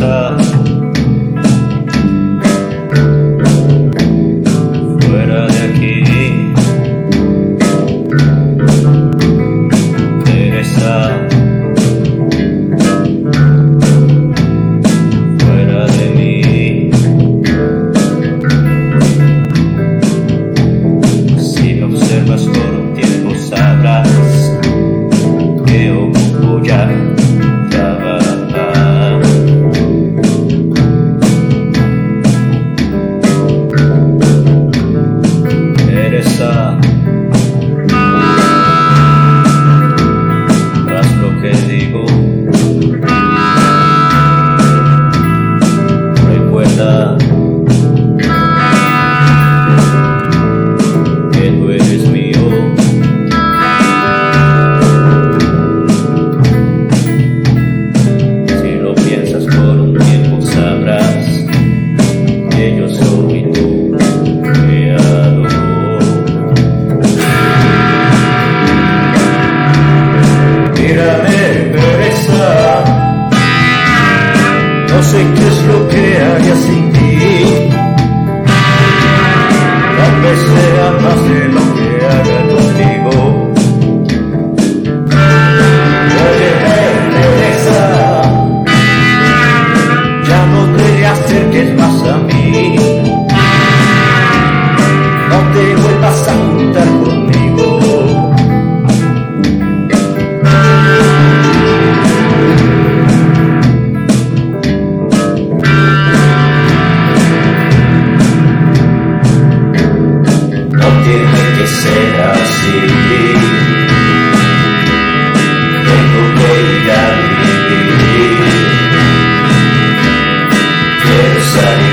Teresa, fuera de aquí. Teresa, fuera de mí. Si me observas por un tiempo sabrás que ocupo ya trabajar. Teresa, haz lo que digo. Recuerda que tú eres mío. Si lo piensas por un tiempo sabrás que yo soy tu creador. Mírame, Teresa, no sé qué es lo que haría sin ti. Tal vez sea más de lo que haga contigo. Óyeme, Teresa, ya no te acerques más a mí. No te vuelvas a juntar conmigo. No tiene que ser así. Tengo que ir a vivir. Quiero salir.